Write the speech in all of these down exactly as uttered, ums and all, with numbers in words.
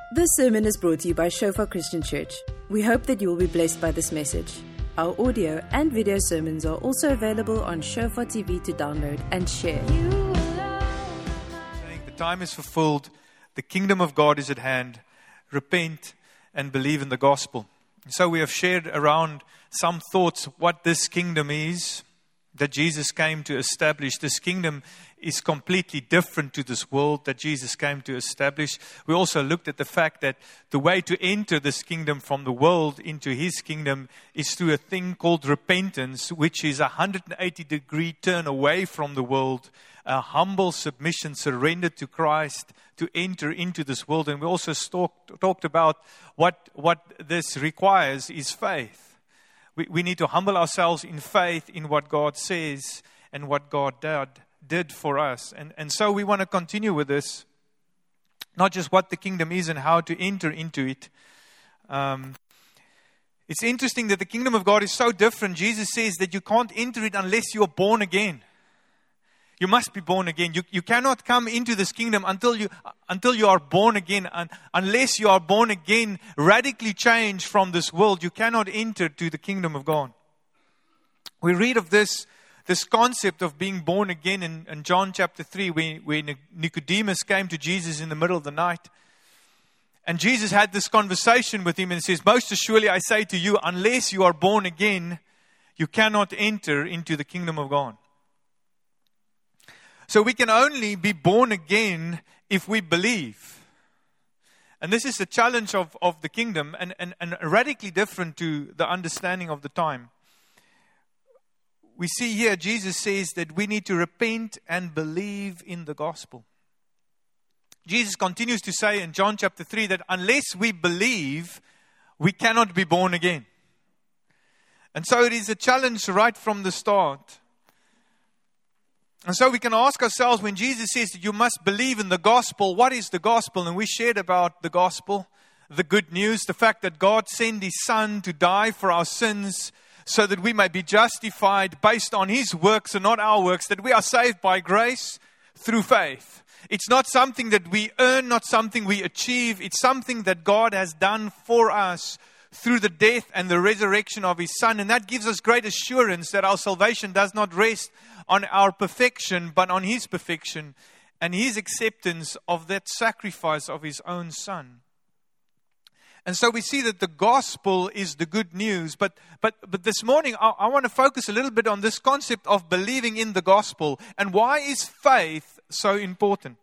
This sermon is brought to you by Shofar Christian Church. We hope that you will be blessed by this message. Our audio and video sermons are also available on Shofar T V to download and share. The time is fulfilled. The kingdom of God is at hand. Repent and believe in the gospel. So we have shared around some thoughts what this kingdom is that Jesus came to establish. This kingdom is completely different to this world that Jesus came to establish. We also looked at the fact that the way to enter this kingdom from the world into His kingdom is through a thing called repentance, which is a one hundred eighty degree turn away from the world, a humble submission, surrender to Christ to enter into this world. And we also talked, talked about what, what this requires is faith. We, we need to humble ourselves in faith in what God says and what God did. did for us. And, and so we want to continue with this. Not just what the kingdom is and how to enter into it. Um, it's interesting that the kingdom of God is so different. Jesus says that you can't enter it unless you're born again. You must be born again. You, you cannot come into this kingdom until you, until you are born again. And unless you are born again, radically changed from this world, you cannot enter to the kingdom of God. We read of this This concept of being born again in, in John chapter three, when, when Nicodemus came to Jesus in the middle of the night. And Jesus had this conversation with him and says, most surely I say to you, unless you are born again, you cannot enter into the kingdom of God. So we can only be born again if we believe. And this is the challenge of, of the kingdom and, and, and radically different to the understanding of the time. We see here Jesus says that we need to repent and believe in the gospel. Jesus continues to say in John chapter three that unless we believe, we cannot be born again. And so it is a challenge right from the start. And so we can ask ourselves, when Jesus says that you must believe in the gospel, what is the gospel? And we shared about the gospel, the good news, the fact that God sent His Son to die for our sins, so that we may be justified based on His works and not our works, that we are saved by grace through faith. It's not something that we earn, not something we achieve. It's something that God has done for us through the death and the resurrection of His Son. And that gives us great assurance that our salvation does not rest on our perfection, but on His perfection and His acceptance of that sacrifice of His own Son. And so we see that the gospel is the good news. But but but this morning, I, I want to focus a little bit on this concept of believing in the gospel. And why is faith so important?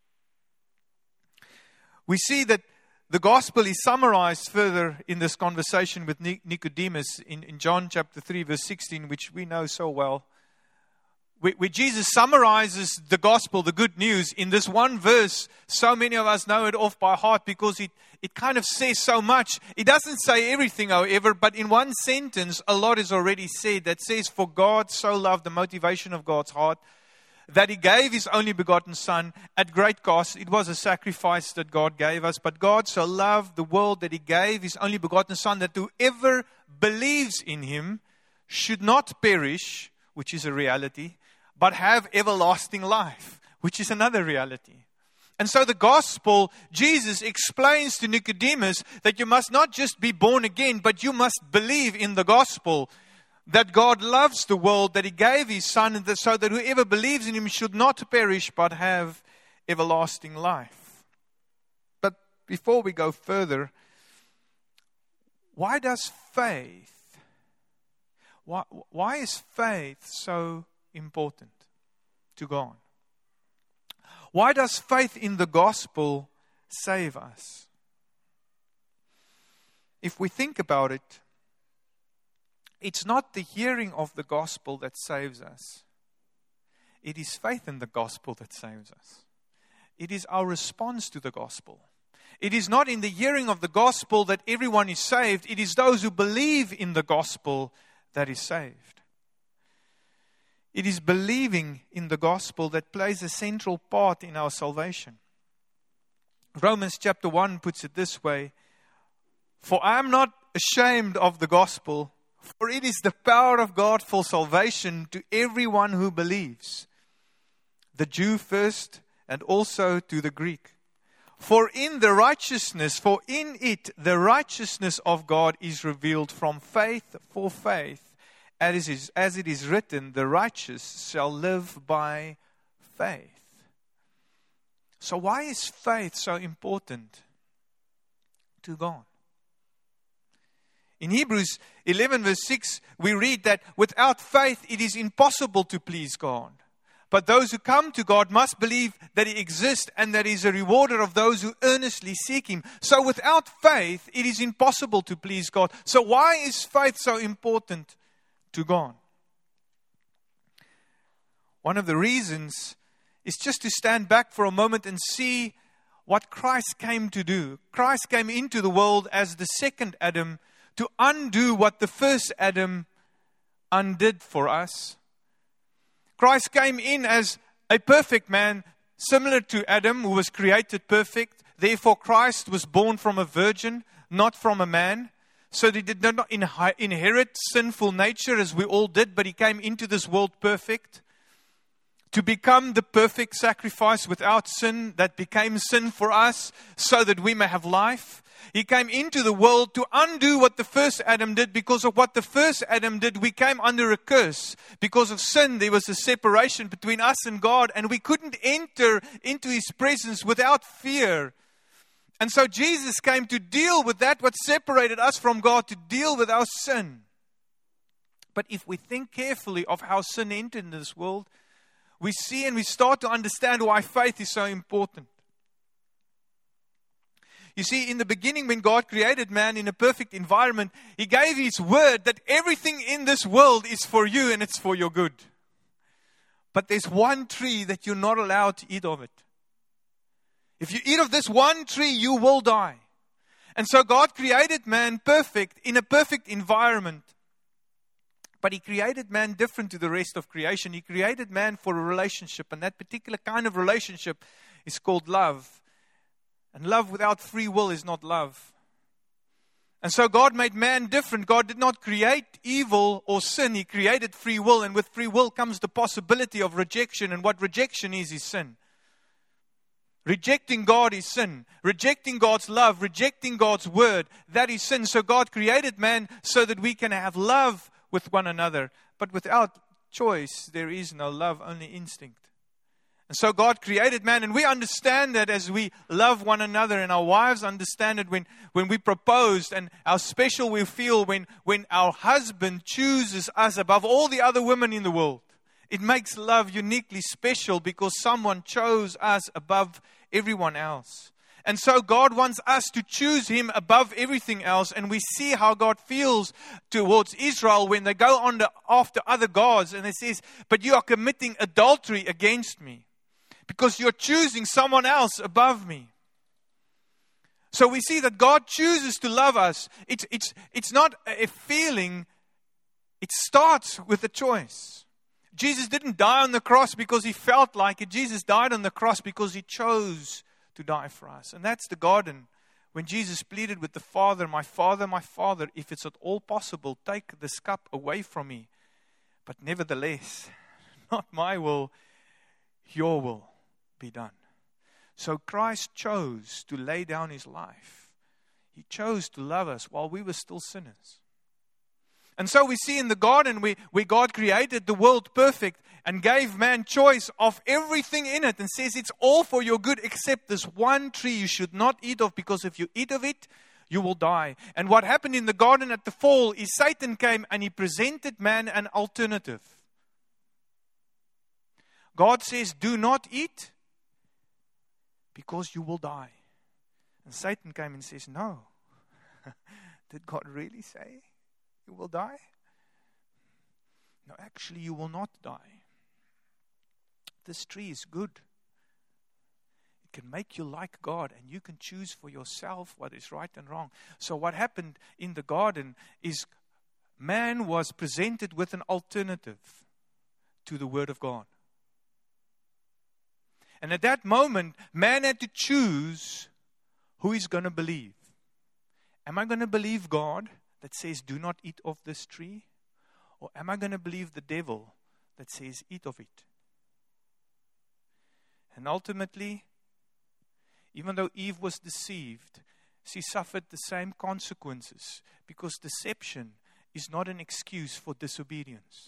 We see that the gospel is summarized further in this conversation with Nicodemus in, in John chapter three, verse sixteen, which we know so well. Where Jesus summarizes the gospel, the good news, in this one verse. So many of us know it off by heart because it, it kind of says so much. It doesn't say everything, however, but in one sentence, a lot is already said. That says, for God so loved, the motivation of God's heart, that He gave His only begotten Son at great cost. It was a sacrifice that God gave us. But God so loved the world that He gave His only begotten Son, that whoever believes in Him should not perish, which is a reality, but have everlasting life, which is another reality. And so the gospel, Jesus explains to Nicodemus that you must not just be born again, but you must believe in the gospel, that God loves the world, that He gave His Son, and that so that whoever believes in Him should not perish, but have everlasting life. But before we go further, why does faith, why, why is faith so important to God? Why does faith in the gospel save us? If we think about it, it's not the hearing of the gospel that saves us. It is faith in the gospel that saves us. It is our response to the gospel. It is not in the hearing of the gospel that everyone is saved. It is those who believe in the gospel that is saved. It is believing in the gospel that plays a central part in our salvation. Romans chapter one puts it this way, for I am not ashamed of the gospel, for it is the power of God for salvation to everyone who believes, the Jew first and also to the Greek. For in the righteousness, for in it the righteousness of God is revealed from faith for faith. As it is, as it is written, the righteous shall live by faith. So why is faith so important to God? In Hebrews eleven verse six, we read that without faith it is impossible to please God. But those who come to God must believe that He exists and that He is a rewarder of those who earnestly seek Him. So without faith, it is impossible to please God. So why is faith so important to God? One of the reasons is just to stand back for a moment and see what Christ came to do. Christ came into the world as the second Adam to undo what the first Adam undid for us. Christ came in as a perfect man, similar to Adam, who was created perfect. Therefore, Christ was born from a virgin, not from a man. So he did not inherit sinful nature as we all did, but He came into this world perfect to become the perfect sacrifice without sin that became sin for us so that we may have life. He came into the world to undo what the first Adam did. Because of what the first Adam did, we came under a curse. Because of sin, there was a separation between us and God, and we couldn't enter into His presence without fear. And so Jesus came to deal with that, what separated us from God, to deal with our sin. But if we think carefully of how sin entered into this world, we see and we start to understand why faith is so important. You see, in the beginning, when God created man in a perfect environment, He gave His word that everything in this world is for you and it's for your good. But there's one tree that you're not allowed to eat of it. If you eat of this one tree, you will die. And so God created man perfect in a perfect environment. But He created man different to the rest of creation. He created man for a relationship. And that particular kind of relationship is called love. And love without free will is not love. And so God made man different. God did not create evil or sin. He created free will. And with free will comes the possibility of rejection. And what rejection is, is sin. Rejecting God is sin. Rejecting God's love, rejecting God's word, that is sin. So God created man so that we can have love with one another. But without choice, there is no love, only instinct. And so God created man, and we understand that as we love one another, and our wives understand it when, when we proposed, and how special we feel when, when our husband chooses us above all the other women in the world. It makes love uniquely special because someone chose us above everyone else. And so God wants us to choose Him above everything else. And we see how God feels towards Israel when they go on the, after other gods. And it says, but you are committing adultery against me because you're choosing someone else above me. So we see that God chooses to love us. It's, it's, it's not a feeling. It starts with a choice. Jesus didn't die on the cross because He felt like it. Jesus died on the cross because He chose to die for us. And that's the garden when Jesus pleaded with the Father, my Father, my Father, if it's at all possible, take this cup away from me. But nevertheless, not my will, your will be done. So Christ chose to lay down His life. He chose to love us while we were still sinners. And so we see in the garden where, where God created the world perfect and gave man choice of everything in it and says it's all for your good except this one tree you should not eat of, because if you eat of it, you will die. And what happened in the garden at the fall is Satan came and he presented man an alternative. God says, do not eat because you will die. And Satan came and says, no. Did God really say you will die? No, actually you will not die. This tree is good. It can make you like God, and you can choose for yourself what is right and wrong. So what happened in the garden is man was presented with an alternative to the Word of God. And at that moment, man had to choose who he's going to believe. Am I going to believe God that says, do not eat of this tree? Or am I going to believe the devil that says, eat of it? And ultimately, even though Eve was deceived, she suffered the same consequences, because deception is not an excuse for disobedience.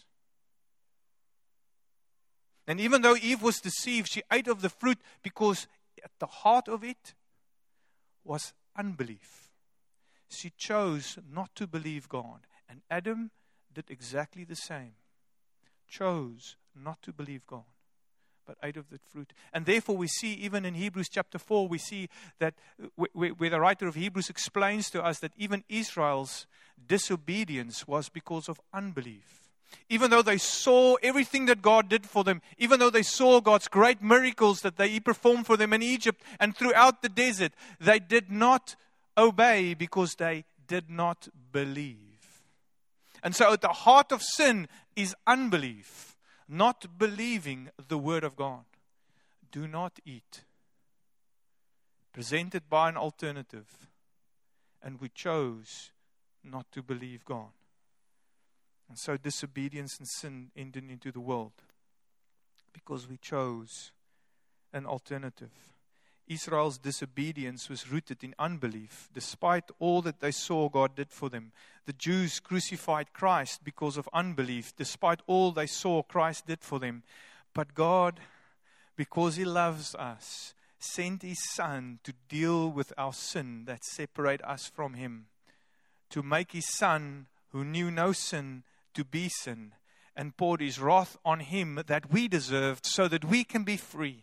And even though Eve was deceived, she ate of the fruit because at the heart of it was unbelief. She chose not to believe God. And Adam did exactly the same. Chose not to believe God, but ate of the fruit. And therefore we see, even in Hebrews chapter four, we see that where the writer of Hebrews explains to us that even Israel's disobedience was because of unbelief. Even though they saw everything that God did for them, even though they saw God's great miracles that they, He performed for them in Egypt and throughout the desert, they did not obey because they did not believe. And so at the heart of sin is unbelief, not believing the Word of God. Do not eat. Presented by an alternative, and we chose not to believe God. And so disobedience and sin entered into the world because we chose an alternative. Israel's disobedience was rooted in unbelief, despite all that they saw God did for them. The Jews crucified Christ because of unbelief, despite all they saw Christ did for them. But God, because He loves us, sent His Son to deal with our sin that separate us from Him, to make His Son, who knew no sin, to be sin, and poured His wrath on Him that we deserved, so that we can be free.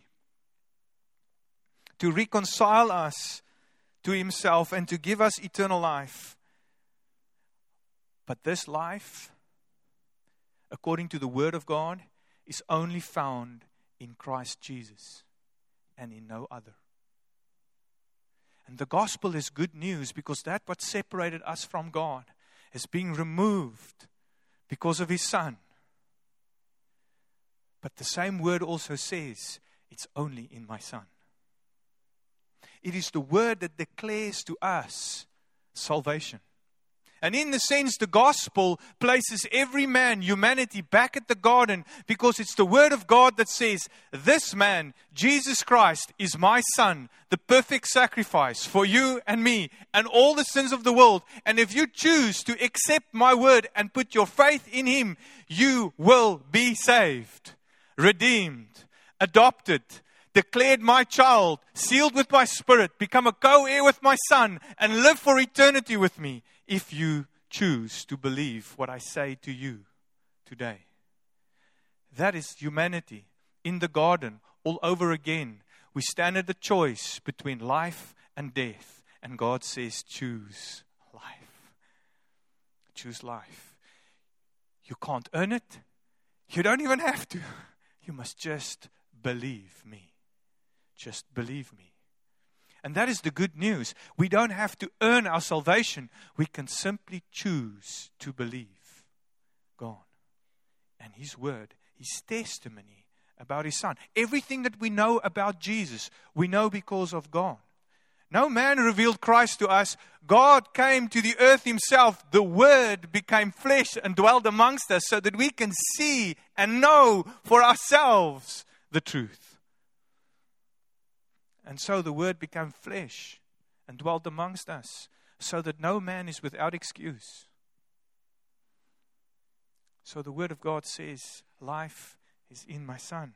To reconcile us to Himself and to give us eternal life. But this life, according to the Word of God, is only found in Christ Jesus and in no other. And the gospel is good news, because that what separated us from God is being removed because of His Son. But the same word also says, it's only in my Son. It is the word that declares to us salvation. And in the sense, the gospel places every man, humanity, back at the garden, because it's the word of God that says, this man, Jesus Christ, is my Son, the perfect sacrifice for you and me and all the sins of the world. And if you choose to accept my word and put your faith in Him, you will be saved, redeemed, adopted, declared my child, sealed with my Spirit, become a co-heir with my Son, and live for eternity with me, if you choose to believe what I say to you today. That is humanity in the garden all over again. We stand at the choice between life and death, and God says, choose life. Choose life. You can't earn it. You don't even have to. You must just believe me. Just believe me. And that is the good news. We don't have to earn our salvation. We can simply choose to believe God and His word, His testimony about His Son. Everything that we know about Jesus, we know because of God. No man revealed Christ to us. God came to the earth Himself. The Word became flesh and dwelled amongst us, so that we can see and know for ourselves the truth. And so the Word became flesh and dwelt amongst us, so that no man is without excuse. So the Word of God says, life is in my Son.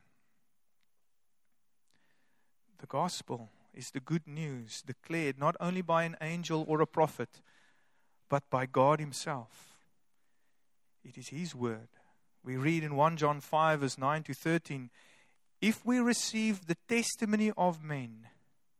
The gospel is the good news declared not only by an angel or a prophet, but by God Himself. It is His word. We read in First John five, verse nine to thirteen, if we receive the testimony of men,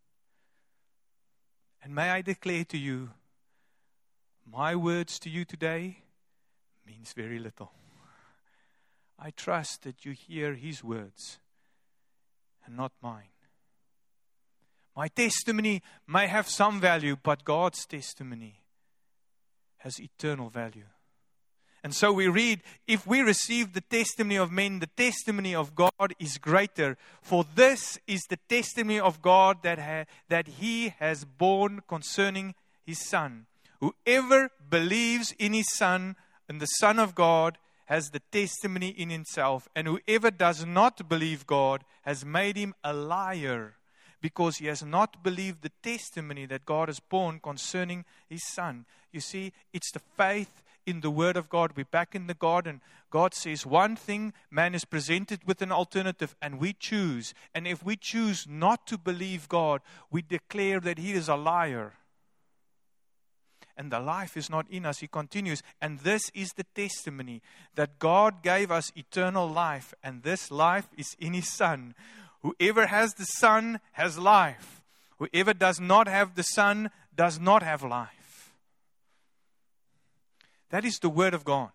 and may I declare to you, my words to you today means very little. I trust that you hear His words and not mine. My testimony may have some value, but God's testimony has eternal value. And so we read, if we receive the testimony of men, the testimony of God is greater. For this is the testimony of God that, ha- that He has borne concerning His Son. Whoever believes in His Son, and the Son of God, has the testimony in himself. And whoever does not believe God has made him a liar, because he has not believed the testimony that God has borne concerning his Son. You see, it's the faith in the Word of God. We're back in the garden. God says one thing, man is presented with an alternative, and we choose. And if we choose not to believe God, we declare that he is a liar. And the life is not in us. He continues, and this is the testimony, that God gave us eternal life, and this life is in his Son. Whoever has the Son has life. Whoever does not have the Son does not have life. That is the Word of God.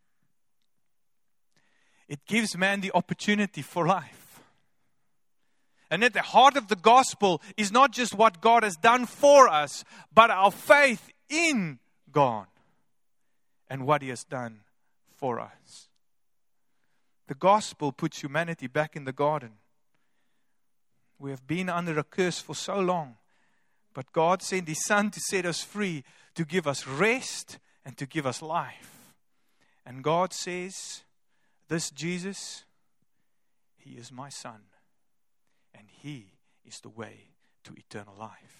It gives man the opportunity for life. And at the heart of the gospel is not just what God has done for us, but our faith in God and what he has done for us. The gospel puts humanity back in the garden. We have been under a curse for so long, but God sent his Son to set us free, to give us rest and to give us life. And God says, this Jesus, he is my Son, and he is the way to eternal life.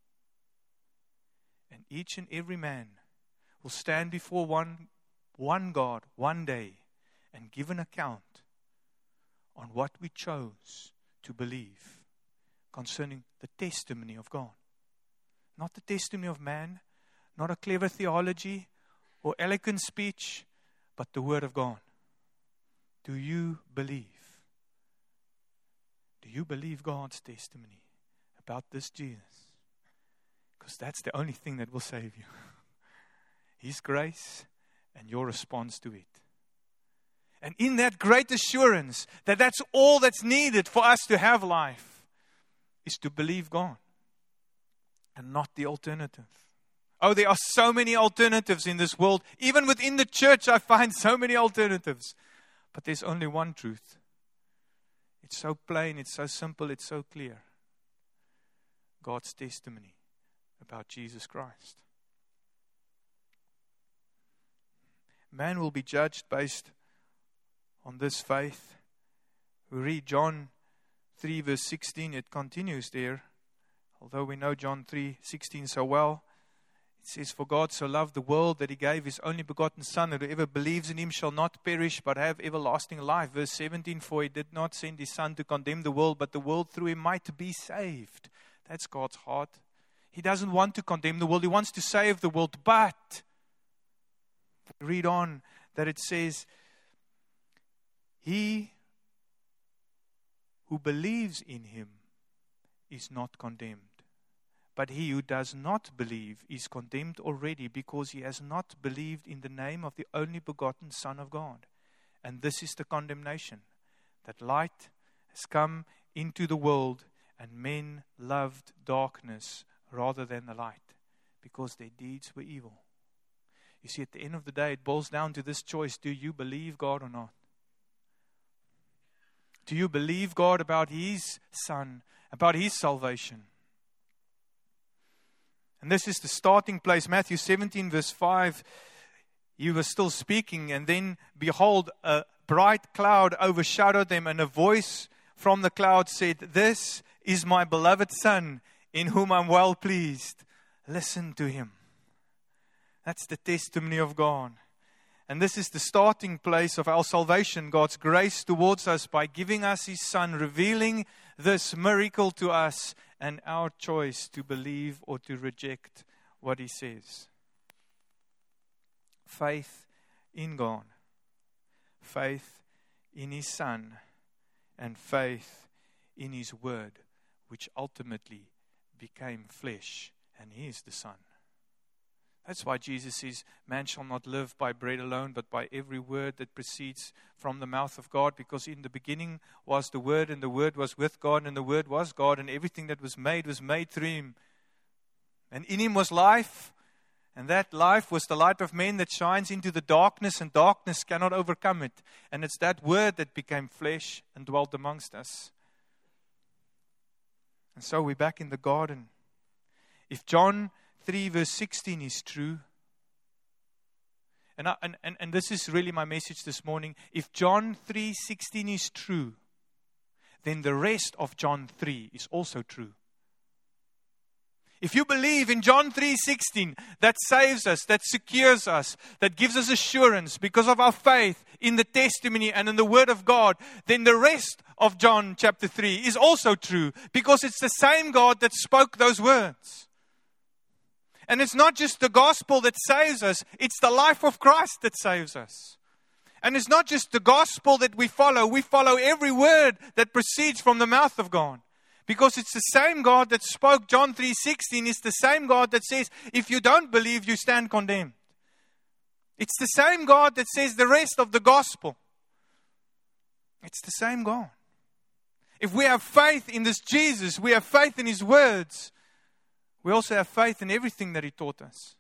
And each and every man will stand before one, one God one day and give an account on what we chose to believe concerning the testimony of God. Not the testimony of man, not a clever theology or eloquent speech, but the Word of God. Do you believe? Do you believe God's testimony about this Jesus? Because that's the only thing that will save you. His grace and your response to it. And in that great assurance that that's all that's needed for us to have life is to believe God and not the alternative. Oh, there are so many alternatives in this world. Even within the church, I find so many alternatives. But there's only one truth. It's so plain, it's so simple, it's so clear. God's testimony about Jesus Christ. Man will be judged based on this faith. We read John three verse sixteen, it continues there. Although we know John three sixteen so well, it says, for God so loved the world that he gave his only begotten Son, that whoever believes in him shall not perish but have everlasting life. Verse seventeen, for he did not send his Son to condemn the world, but the world through him might be saved. That's God's heart. He doesn't want to condemn the world. He wants to save the world. But read on that it says, he who believes in him is not condemned. But he who does not believe is condemned already, because he has not believed in the name of the only begotten Son of God. And this is the condemnation, that light has come into the world, and men loved darkness rather than the light, because their deeds were evil. You see, at the end of the day, it boils down to this choice. Do you believe God or not? Do you believe God about his Son, about his salvation? And this is the starting place. Matthew seventeen verse five, he was still speaking, and then behold, a bright cloud overshadowed them, and a voice from the cloud said, this is my beloved Son, in whom I'm well pleased. Listen to him. That's the testimony of God. And this is the starting place of our salvation, God's grace towards us by giving us his Son, revealing this miracle to us, and our choice to believe or to reject what he says. Faith in God, faith in his Son, and faith in his Word, which ultimately became flesh, and he is the Son. That's why Jesus says, man shall not live by bread alone, but by every word that proceeds from the mouth of God. Because in the beginning was the Word, and the Word was with God, and the Word was God, and everything that was made was made through him. And in him was life, and that life was the light of men that shines into the darkness, and darkness cannot overcome it. And it's that Word that became flesh and dwelt amongst us. And so we're back in the garden. If John three verse sixteen is true, and, I, and, and, and this is really my message this morning. If John three sixteen is true, then the rest of John three is also true. If you believe in John three sixteen, that saves us, that secures us, that gives us assurance because of our faith in the testimony and in the Word of God, then the rest of John chapter three is also true because it's the same God that spoke those words. And it's not just the gospel that saves us, it's the life of Christ that saves us. And it's not just the gospel that we follow, we follow every word that proceeds from the mouth of God. Because it's the same God that spoke John three sixteen. It's the same God that says, if you don't believe, you stand condemned. It's the same God that says the rest of the gospel. It's the same God. If we have faith in this Jesus, we have faith in His words, we also have faith in everything that He taught us.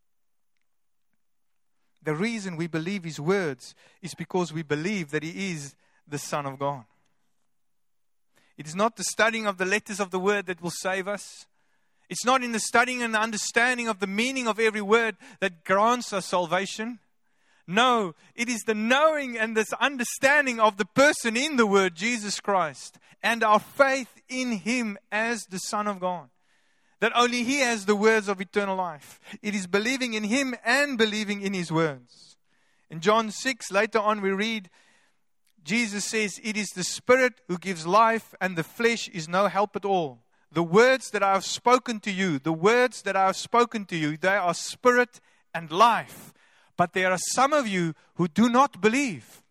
The reason we believe His words is because we believe that He is the Son of God. It is not the studying of the letters of the word that will save us. It's not in the studying and the understanding of the meaning of every word that grants us salvation. No, it is the knowing and this understanding of the person in the word, Jesus Christ, and our faith in Him as the Son of God. That only He has the words of eternal life. It is believing in Him and believing in His words. In John six, later on we read, Jesus says, it is the Spirit who gives life, and the flesh is no help at all. The words that I have spoken to you, the words that I have spoken to you, they are spirit and life. But there are some of you who do not believe.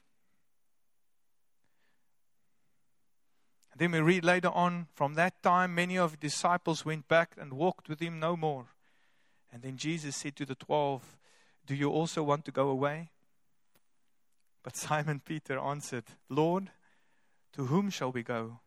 And then we read later on, from that time many of the disciples went back and walked with Him no more. And then Jesus said to the twelve, do you also want to go away? But Simon Peter answered, Lord, to whom shall we go?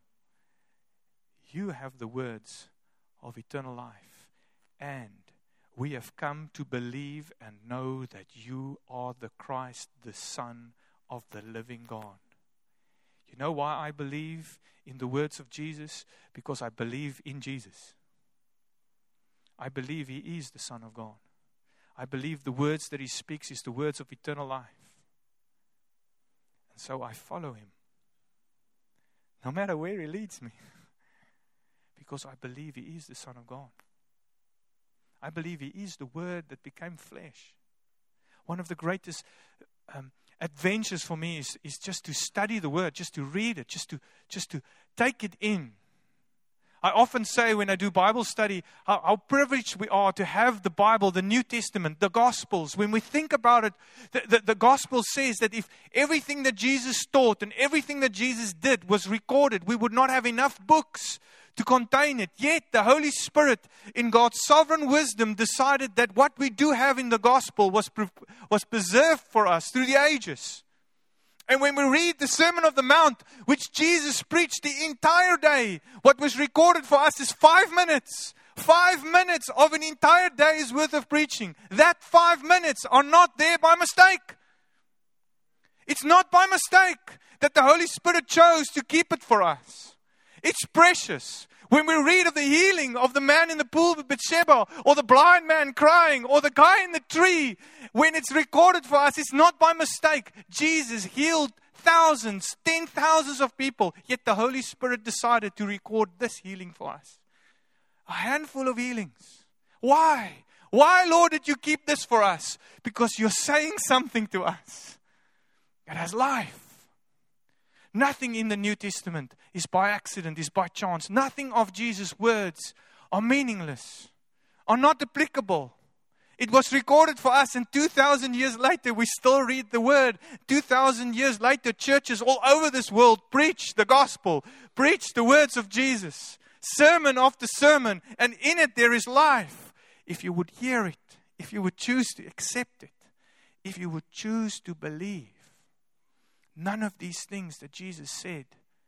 You have the words of eternal life, and we have come to believe and know that you are the Christ, the Son of the living God. You know why I believe in the words of Jesus? Because I believe in Jesus. I believe He is the Son of God. I believe the words that He speaks is the words of eternal life. And so I follow Him, no matter where He leads me, because I believe He is the Son of God. I believe He is the Word that became flesh. One of the greatest um, adventures for me is, is just to study the Word, just to read it, just to, just to take it in. I often say when I do Bible study, how, how privileged we are to have the Bible, the New Testament, the Gospels. When we think about it, the, the, the Gospel says that if everything that Jesus taught and everything that Jesus did was recorded, we would not have enough books to contain it. Yet the Holy Spirit, in God's sovereign wisdom, decided that what we do have in the Gospel was, pre- was preserved for us through the ages. And when we read the Sermon on the Mount, which Jesus preached the entire day, what was recorded for us is five minutes. Five minutes of an entire day's worth of preaching. That five minutes are not there by mistake. It's not by mistake that the Holy Spirit chose to keep it for us. It's precious. When we read of the healing of the man in the pool of Bethesda, or the blind man crying, or the guy in the tree, when it's recorded for us, it's not by mistake. Jesus healed thousands, ten thousands of people, yet the Holy Spirit decided to record this healing for us. A handful of healings. Why? Why, Lord, did you keep this for us? Because you're saying something to us that has life. Nothing in the New Testament is by accident, is by chance. Nothing of Jesus' words are meaningless, are not applicable. It was recorded for us, and two thousand years later, we still read the word. two thousand years later, churches all over this world preach the gospel, preach the words of Jesus, sermon after sermon, and in it there is life. If you would hear it, if you would choose to accept it, if you would choose to believe, none of these things that Jesus said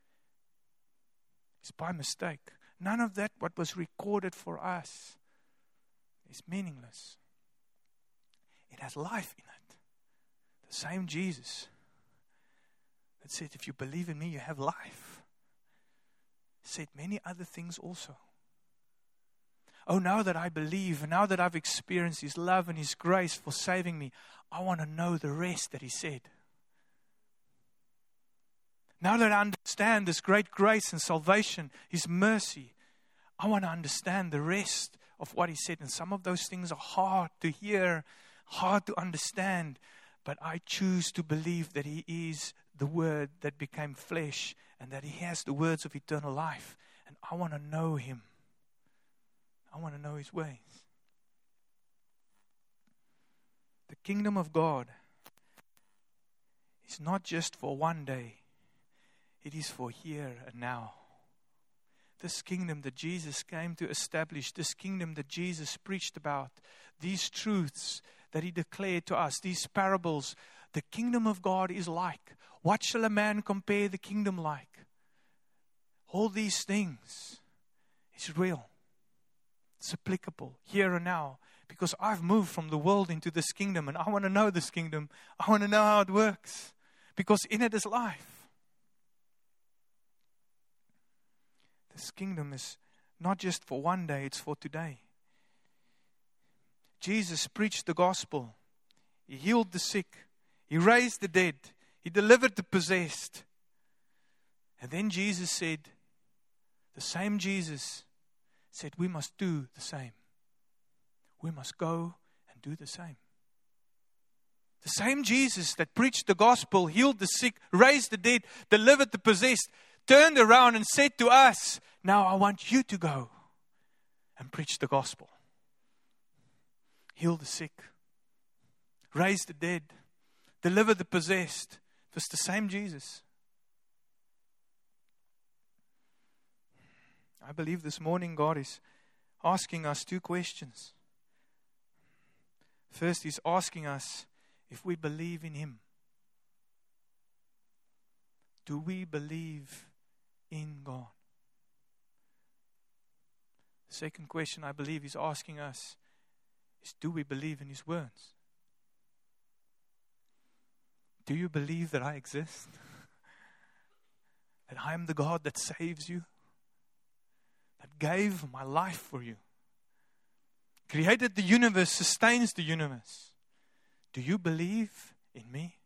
is by mistake. None of that, what was recorded for us, is meaningless. It has life in it. The same Jesus that said, if you believe in me, you have life, said many other things also. Oh, now that I believe, and now that I've experienced His love and His grace for saving me, I want to know the rest that He said. Now that I understand this great grace and salvation, His mercy, I want to understand the rest of what He said. And some of those things are hard to hear, hard to understand. But I choose to believe that He is the Word that became flesh and that He has the words of eternal life. And I want to know Him. I want to know His ways. The kingdom of God is not just for one day. It is for here and now. This kingdom that Jesus came to establish, this kingdom that Jesus preached about, these truths that He declared to us, these parables, the kingdom of God is like. What shall a man compare the kingdom like? All these things is real. It's applicable here and now. Because I've moved from the world into this kingdom and I want to know this kingdom. I want to know how it works. Because in it is life. This kingdom is not just for one day, it's for today. Jesus preached the gospel. He healed the sick. He raised the dead. He delivered the possessed. And then Jesus said, the same Jesus said, we must do the same. We must go and do the same. The same Jesus that preached the gospel, healed the sick, raised the dead, delivered the possessed, turned around and said to us, now I want you to go and preach the gospel. Heal the sick, raise the dead, deliver the possessed. It was the same Jesus. I believe this morning God is asking us two questions. First, He's asking us if we believe in Him. Do we believe in God? The second question I believe He's asking us is, do we believe in His words? Do you believe that I exist? That I am the God that saves you? That gave my life for you? Created the universe, sustains the universe. Do you believe in me?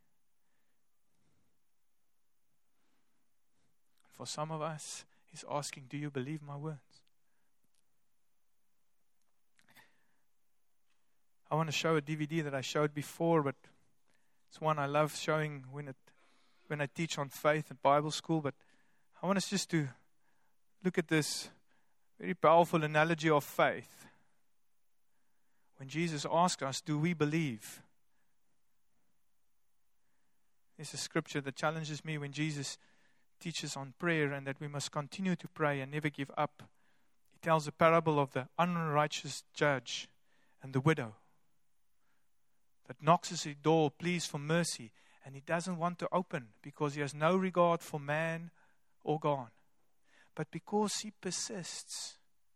For some of us, He's asking, do you believe my words? I want to show a D V D that I showed before, but it's one I love showing when it when I teach on faith at Bible school. But I want us just to look at this very powerful analogy of faith. When Jesus asks us, do we believe? There's a scripture that challenges me when Jesus teaches on prayer and that we must continue to pray and never give up. He tells a parable of the unrighteous judge and the widow that knocks at his door, pleads for mercy, and he doesn't want to open because he has no regard for man or God. But because he persists,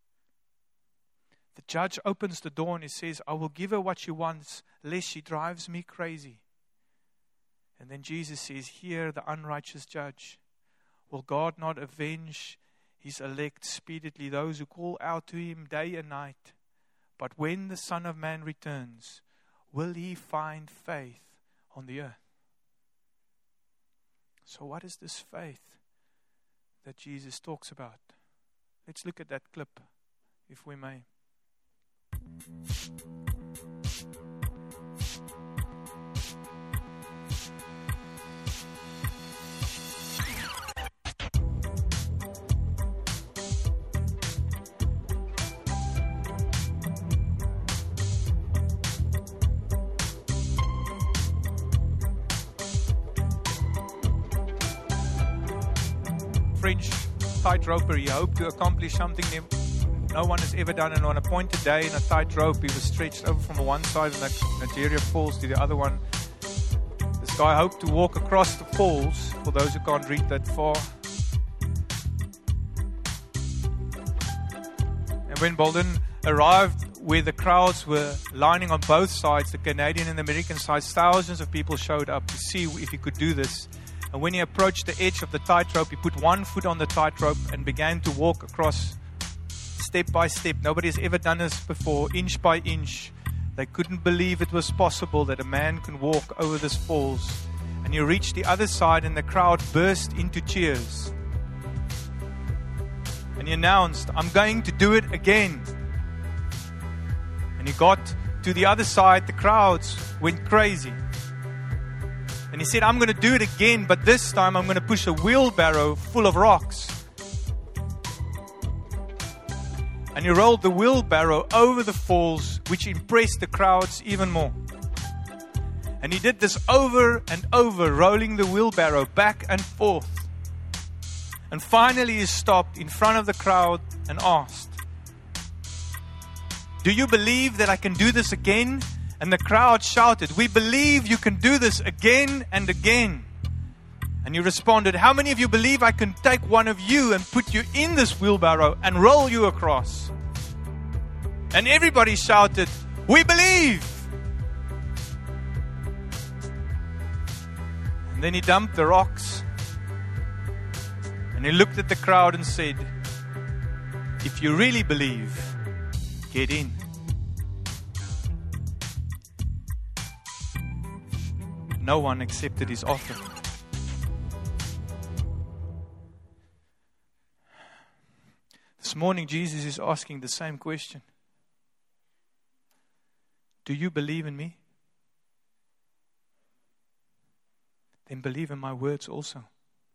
the judge opens the door and he says, I will give her what she wants, lest she drives me crazy. And then Jesus says, hear the unrighteous judge. Will God not avenge His elect speedily, those who call out to Him day and night? But when the Son of Man returns, will He find faith on the earth? So what is this faith that Jesus talks about? Let's look at that clip, if we may. French tightroper, he hoped to accomplish something no one has ever done, and on a pointed day in a tightrope, he was stretched over from one side of the Niagara Falls to the other one. This guy hoped to walk across the falls, for those who can't read that far. And when Bolden arrived where the crowds were lining on both sides, the Canadian and the American sides, thousands of people showed up to see if he could do this. And when he approached the edge of the tightrope, he put one foot on the tightrope and began to walk across step by step. Nobody has ever done this before, inch by inch. They couldn't believe it was possible that a man can walk over this falls. And he reached the other side and the crowd burst into cheers. And he announced, I'm going to do it again. And he got to the other side, the crowds went crazy. And he said, I'm going to do it again, but this time I'm going to push a wheelbarrow full of rocks. And he rolled the wheelbarrow over the falls, which impressed the crowds even more. And he did this over and over, rolling the wheelbarrow back and forth. And finally he stopped in front of the crowd and asked, do you believe that I can do this again? And the crowd shouted, we believe you can do this again and again. And he responded, how many of you believe I can take one of you and put you in this wheelbarrow and roll you across? And everybody shouted, we believe. And then he dumped the rocks. And he looked at the crowd and said, if you really believe, get in. No one accepted his offer. This morning, Jesus is asking the same question. Do you believe in me? Then believe in my words also.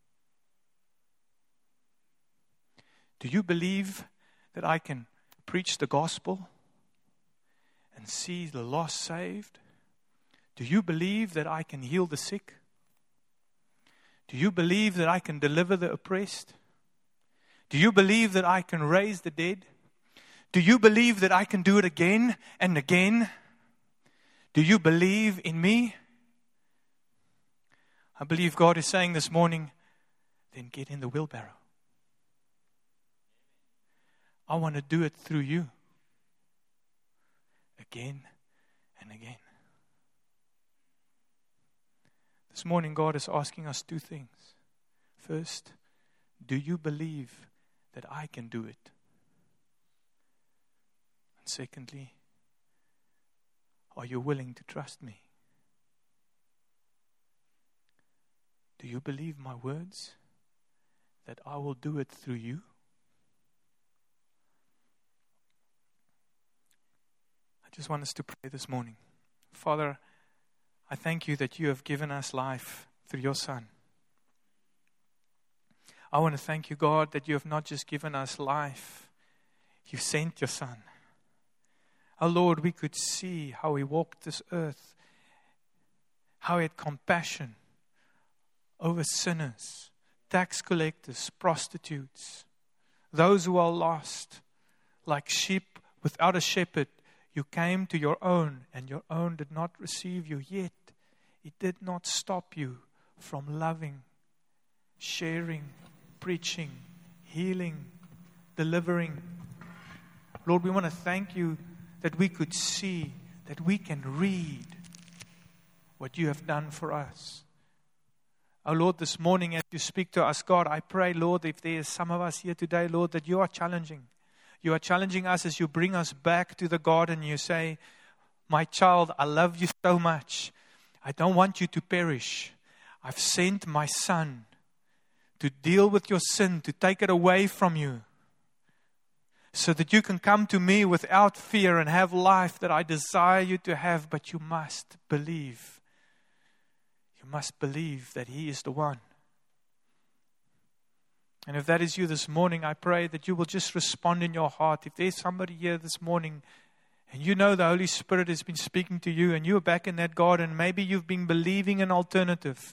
Do you believe that I can preach the gospel and see the lost saved? Do you believe that I can heal the sick? Do you believe that I can deliver the oppressed? Do you believe that I can raise the dead? Do you believe that I can do it again and again? Do you believe in me? I believe God is saying this morning, then get in the wheelbarrow. I want to do it through you. Again and again. This morning God is asking us two things. First, do you believe that I can do it? And secondly, are you willing to trust me? Do you believe my words that I will do it through you? I just want us to pray this morning. Father, I thank you that you have given us life through your Son. I want to thank you, God, that you have not just given us life, you sent your Son. Oh Lord, we could see how he walked this earth, how he had compassion over sinners, tax collectors, prostitutes, those who are lost, like sheep without a shepherd. You came to your own, and your own did not receive you. Yet, it did not stop you from loving, sharing, preaching, healing, delivering. Lord, we want to thank you that we could see, that we can read what you have done for us. Oh Lord, this morning as you speak to us, God, I pray, Lord, if there is some of us here today, Lord, that you are challenging. You are challenging us as you bring us back to the garden. You say, my child, I love you so much. I don't want you to perish. I've sent my Son to deal with your sin, to take it away from you, so that you can come to me without fear and have life that I desire you to have. But you must believe. You must believe that He is the one. And if that is you this morning, I pray that you will just respond in your heart. If there's somebody here this morning and you know the Holy Spirit has been speaking to you and you're back in that garden, maybe you've been believing an alternative.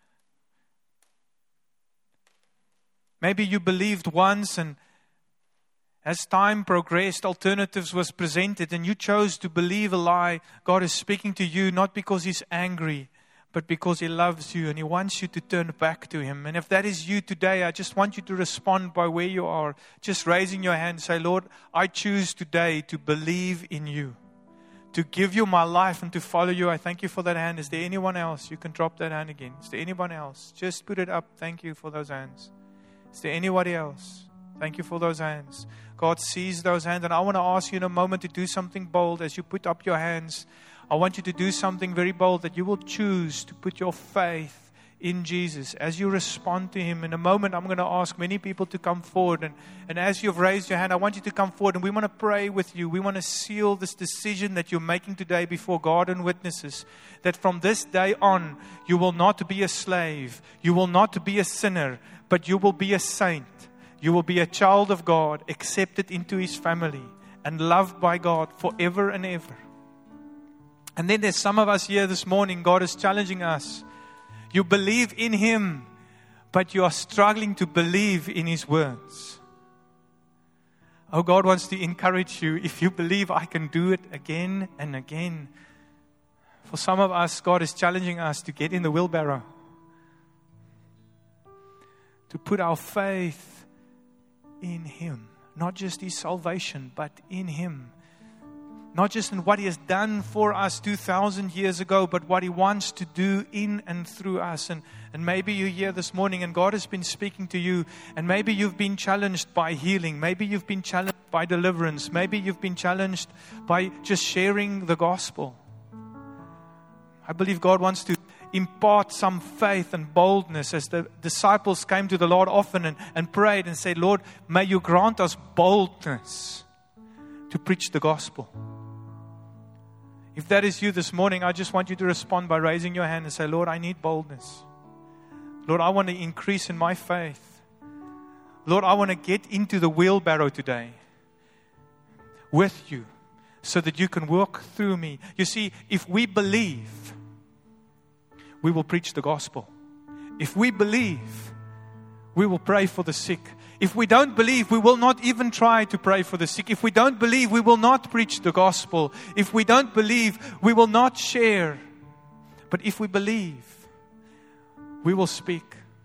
Maybe you believed once, and as time progressed, alternatives was presented and you chose to believe a lie. God is speaking to you not because He's angry, but because He loves you and He wants you to turn back to Him. And if that is you today, I just want you to respond by where you are. Just raising your hand and say, Lord, I choose today to believe in you, to give you my life and to follow you. I thank you for that hand. Is there anyone else? You can drop that hand again. Is there anyone else? Just put it up. Thank you for those hands. Is there anybody else? Thank you for those hands. God sees those hands. And I want to ask you in a moment to do something bold as you put up your hands. I want you to do something very bold, that you will choose to put your faith in Jesus, as you respond to Him. In a moment, I'm going to ask many people to come forward. And, and as you've raised your hand, I want you to come forward. And we want to pray with you. We want to seal this decision that you're making today before God and witnesses. That from this day on, you will not be a slave. You will not be a sinner. But you will be a saint. You will be a child of God, accepted into His family. And loved by God forever and ever. And then there's some of us here this morning. God is challenging us. You believe in Him, but you are struggling to believe in His words. Oh, God wants to encourage you. If you believe, I can do it again and again. For some of us, God is challenging us to get in the wheelbarrow. To put our faith in Him. Not just His salvation, but in Him. Not just in what He has done for us two thousand years ago, but what He wants to do in and through us. And, and maybe you're here this morning and God has been speaking to you. And maybe you've been challenged by healing. Maybe you've been challenged by deliverance. Maybe you've been challenged by just sharing the gospel. I believe God wants to impart some faith and boldness as the disciples came to the Lord often and, and prayed and said, Lord, may you grant us boldness to preach the gospel. If that is you this morning, I just want you to respond by raising your hand and say, Lord, I need boldness. Lord, I want to increase in my faith. Lord, I want to get into the wheelbarrow today with you so that you can walk through me. You see, if we believe, we will preach the gospel. If we believe, we will pray for the sick. If we don't believe, we will not even try to pray for the sick. If we don't believe, we will not preach the gospel. If we don't believe, we will not share. But if we believe, we will speak.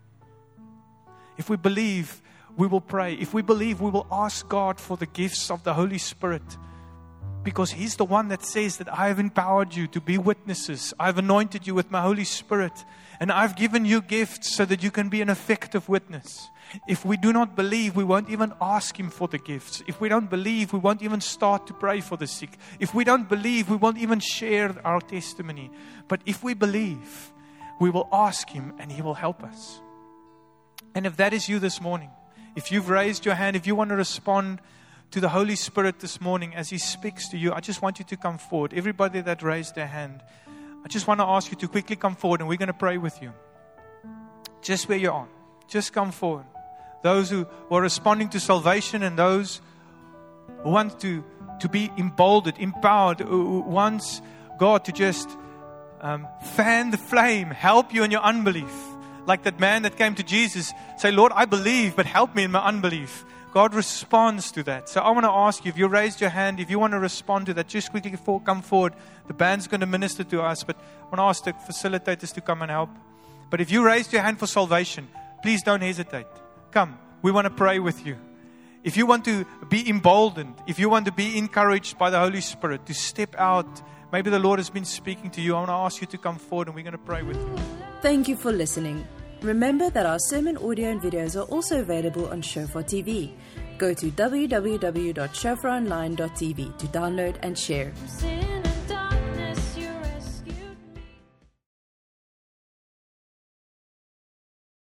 If we believe, we will pray. If we believe, we will ask God for the gifts of the Holy Spirit. Because He's the one that says that I have empowered you to be witnesses. I've anointed you with my Holy Spirit. And I've given you gifts so that you can be an effective witness. If we do not believe, we won't even ask Him for the gifts. If we don't believe, we won't even start to pray for the sick. If we don't believe, we won't even share our testimony. But if we believe, we will ask Him and He will help us. And if that is you this morning, if you've raised your hand, if you want to respond to the Holy Spirit this morning as He speaks to you, I just want you to come forward. Everybody that raised their hand, I just want to ask you to quickly come forward and we're going to pray with you. Just where you are. Just come forward. Those who are responding to salvation and those who want to, to be emboldened, empowered, who wants God to just um, fan the flame, help you in your unbelief. Like that man that came to Jesus, say, Lord, I believe, but help me in my unbelief. God responds to that. So I want to ask you, if you raised your hand, if you want to respond to that, just quickly for, come forward. The band's going to minister to us, but I want to ask the facilitators to come and help. But if you raised your hand for salvation, please don't hesitate. Come, we want to pray with you. If you want to be emboldened, if you want to be encouraged by the Holy Spirit to step out, maybe the Lord has been speaking to you, I want to ask you to come forward and we're going to pray with you. Thank you for listening. Remember that our sermon audio and videos are also available on Shofar T V. Go to w w w dot shofar online dot t v to download and share.